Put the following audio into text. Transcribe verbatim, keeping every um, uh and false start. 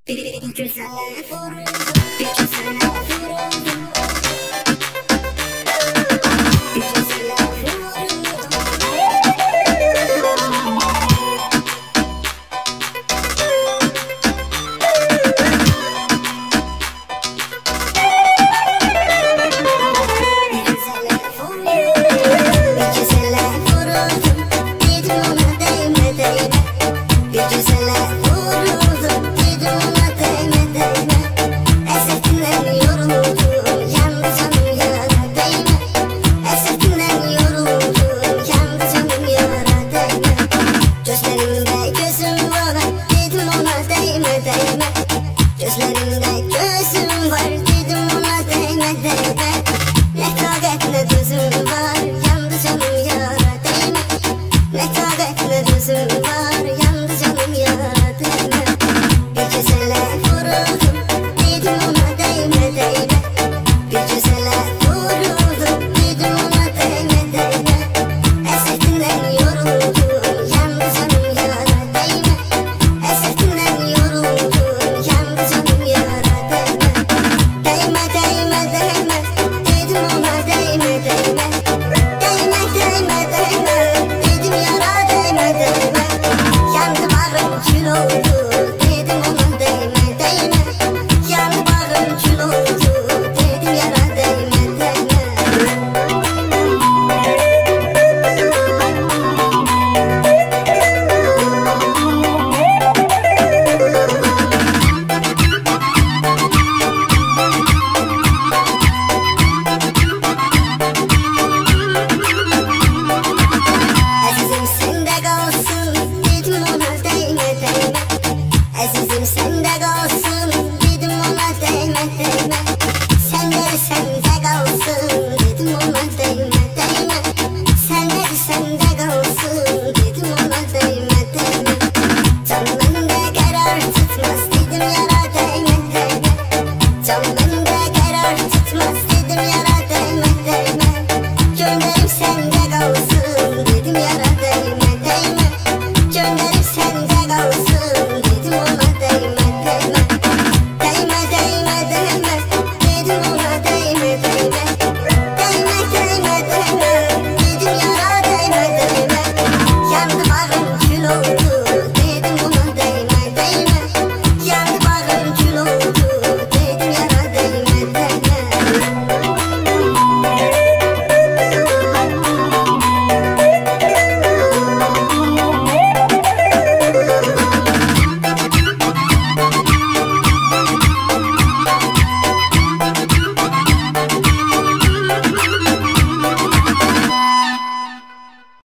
Bir güzel vuruldum, bir güzel vuruldum, bir güzel vuruldum. Bir güzel vuruldum, bir güzel vuruldum, dedim ona değme değme. Bir güzel vuruldum, dedim ona değme değme. Esetinden yoruldum, yandı canım yara değme. Esetinden yoruldum, yandı canım yara değme. Gözlerimde gözüm var, dedim ona değme değme. Gözlerimde gözüm var, dedim ona değme değme. Ne taqet ne düzüm var, yandı canım yara değme. Ne taqet ne düzüm var, yandı canım yara değme. Bir güzele vuruldum, dedim ona değme değme. Bir güzele vuruldum, dedim ona değme değme. Esetinden yoruldum, yandı canım yara değme. Esetinden yoruldum, yandı canım yara değme. Değme değme değme, dedim ona değme değme. Değme değme değme, dedim yara değme değme. Yandı bağrım kül oldu, dedim ona değme değme. Yandı bağrım kül oldu, dedim yara değme değme. Azizim sende kalsın, dedim ona değme değme. Azizim sende kalsın, dedim ona değme değme. Senleri sende kalsın, dedim ona değme değme. Senleri sende kalsın, dedim ona değme değme. Canım bende karar tutmaz.